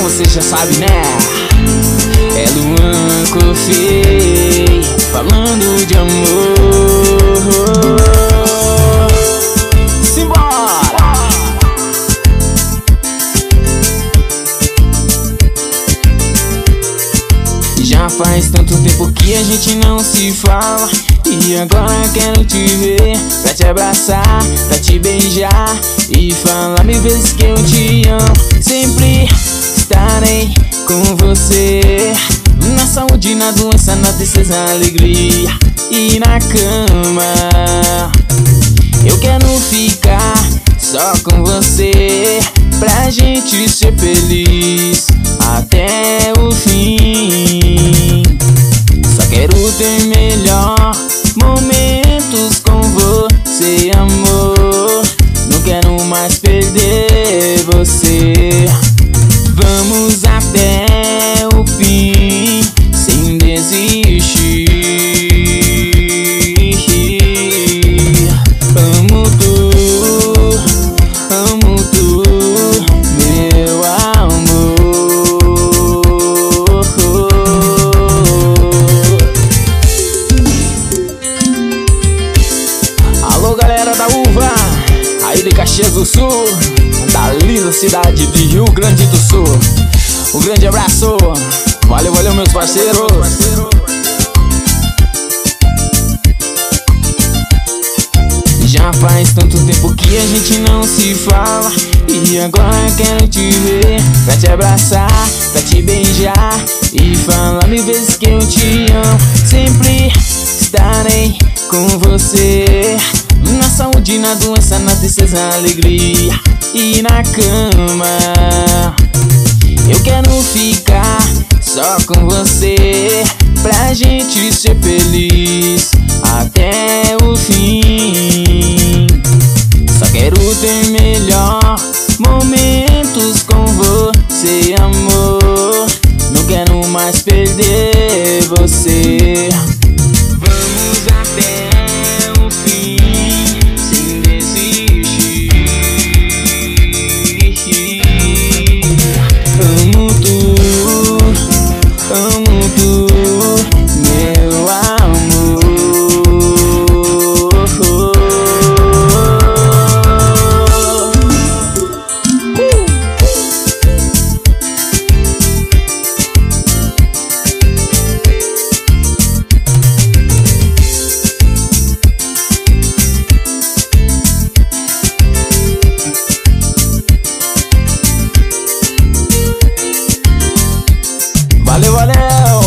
você já sabe, né? É Luan Cofei, falando de amor. Simbora! Já faz tanto tempo que a gente não se fala, e agora quero te ver, pra te abraçar, pra te beijar e falar mil vezes que eu te amo. Sempre estarei com você, na saúde, na doença, na tristeza, na alegria e na cama. Eu quero ficar só com você, pra gente ser feliz até o fim. Só quero ter melhor momentos com você, amor. Não quero mais perder você. Vamos até o fim, sem desistir. Amo tu, meu amor. Alô, galera da Uva, aí de Caxias do Sul, da linda cidade de Rio Grande do Sul. Um grande abraço, valeu, valeu, meus parceiros. Já faz tanto tempo que a gente não se fala, e agora quero te ver, pra te abraçar, pra te beijar e falar mil vezes que eu te amo. Sempre estarei com você, na saúde, na doença, na tristeza, na alegria e na cama. Eu quero ficar só com você, pra gente ser feliz até o fim. Só quero ter melhor momentos com você, amor. Não quero mais perder você. Vamos até o fim, sem desistir. Amo tu, meu amor. Valeu, valeu!